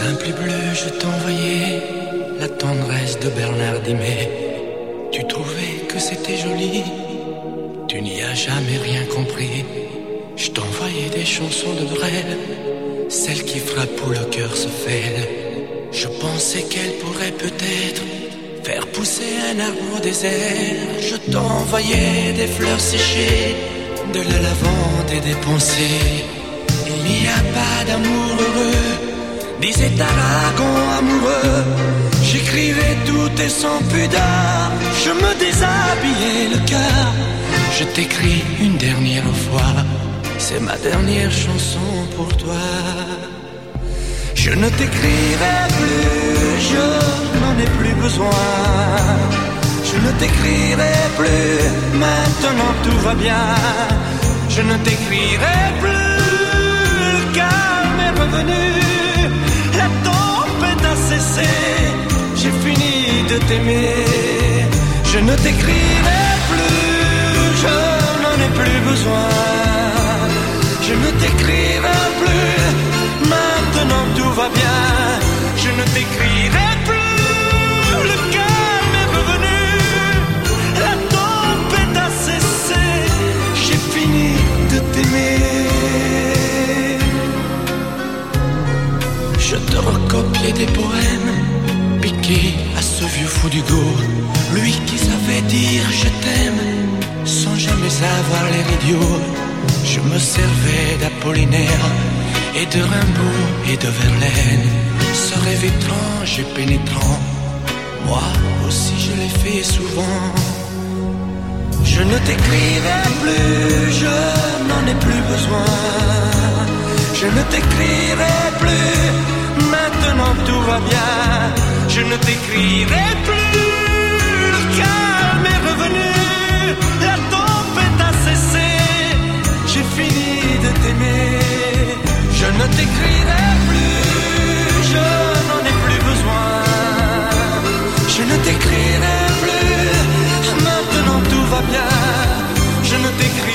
simple et bleu, je t'envoyais la tendresse de Bernard Dimet. Tu trouvais que c'était joli, tu n'y as jamais rien compris. Je t'envoyais des chansons de Brel, celles qui frappent où le cœur se fêle. Je pensais qu'elle pourrait peut-être faire pousser un arbre au désert. Je t'envoyais des fleurs séchées, de la lavande et des pensées. Il n'y a pas d'amour heureux, disait Aragon amoureux. J'écrivais tout et sans pudeur, je me déshabillais le cœur. Je t'écris une dernière fois, c'est ma dernière chanson pour toi. Je ne t'écrirai plus, je n'en ai plus besoin. Je ne t'écrirai plus, maintenant tout va bien. Je ne t'écrirai plus, le calme est revenu. La tempête a cessé, j'ai fini de t'aimer. Je ne t'écrirai plus, je n'en ai plus besoin. Je ne t'écrirai plus, maintenant tout va bien. Je ne t'écrirai plus, le calme est revenu. La tempête a cessé, j'ai fini de t'aimer. Je te recopiais des poèmes piqués à ce vieux fou d'Hugo, lui qui savait dire je t'aime sans jamais avoir l'air idiot. Je me servais d'Apollinaire et de Rimbaud et de Verlaine, ce rêve étrange et pénétrant, moi aussi je l'ai fait souvent. Je ne t'écrirai plus, je n'en ai plus besoin. Je ne t'écrirai plus, maintenant tout va bien. Je ne t'écrirai plus, le calme est revenu. La tempête a cessé, j'ai fini de t'aimer. Je ne t'écrirai plus, je n'en ai plus besoin. Je ne t'écrirai plus, maintenant tout va bien. Je ne t'écrirai